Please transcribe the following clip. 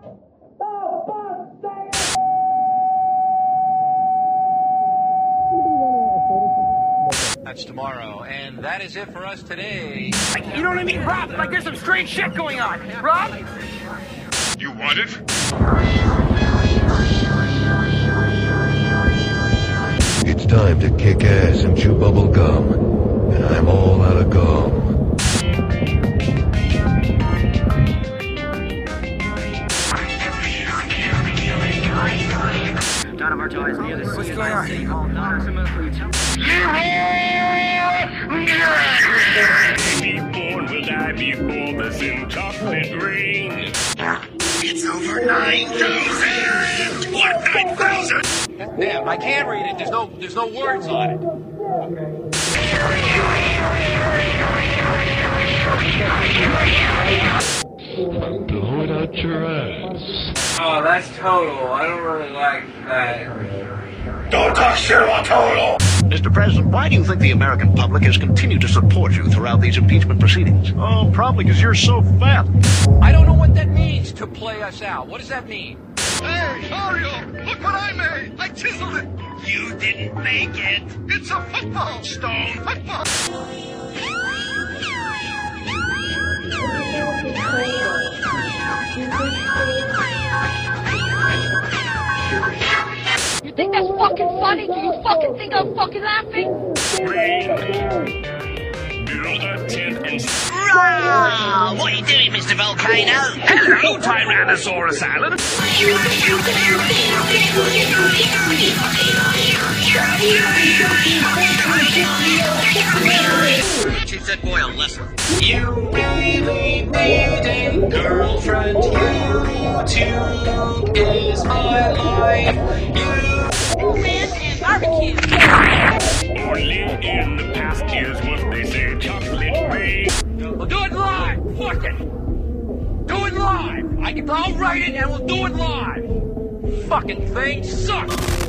That's tomorrow, and that is it for us today. You know what I mean, Rob? Like there's some strange shit going on. Rob? You want it? It's time to kick ass and chew bubble gum, and I'm all out of gum. What's going on? Be born will I be bulbous in chocolate rain. It's over 9,000! What, 9,000? Damn, I can't read it. There's no words on it. Blow it out your ass. Oh, that's Total. I don't really like that. Don't talk shit about Total! Mr. President, why do you think the American public has continued to support you throughout these impeachment proceedings? Oh, probably because you're so fat. I don't know what that means, to play us out. What does that mean? Hey, Mario! Look what I made! I chiseled it! You didn't make it! It's a football! Stone football! You think that's fucking funny? Do you fucking think I'm fucking laughing? Build a tent and... What are you doing, Mr. Volcano? Hello, Tyrannosaurus Alan! Teach that boy a lesson. You really need a girlfriend. YouTube is my life. Man and barbecue. Only in the past years was they say chocolate rain. We'll do it live. Fuck it. Do it live. I'll write it and we'll do it live. Fucking thing sucks.